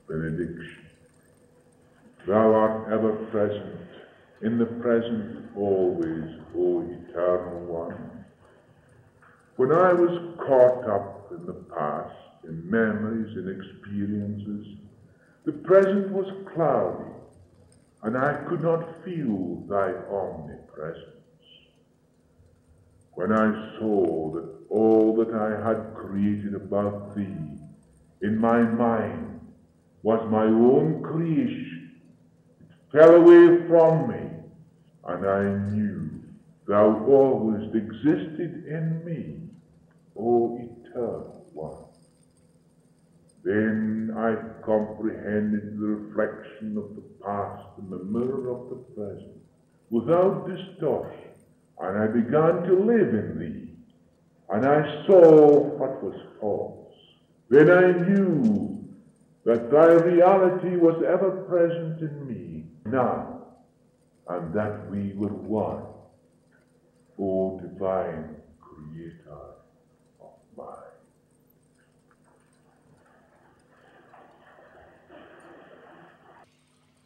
Benediction. Thou art ever present, in the present always, O Eternal One. When I was caught up in the past, in memories and experiences, the present was cloudy, and I could not feel thy omnipresence. When I saw that all that I had created about thee in my mind was my own creation, it fell away from me, and I knew thou always existed in me, O Eternal One. Then I comprehended the reflection of the past in the mirror of the present, without distortion, and I began to live in thee, and I saw what was false. Then I knew that thy reality was ever present in me now, and that we were one, O divine Creator of mine.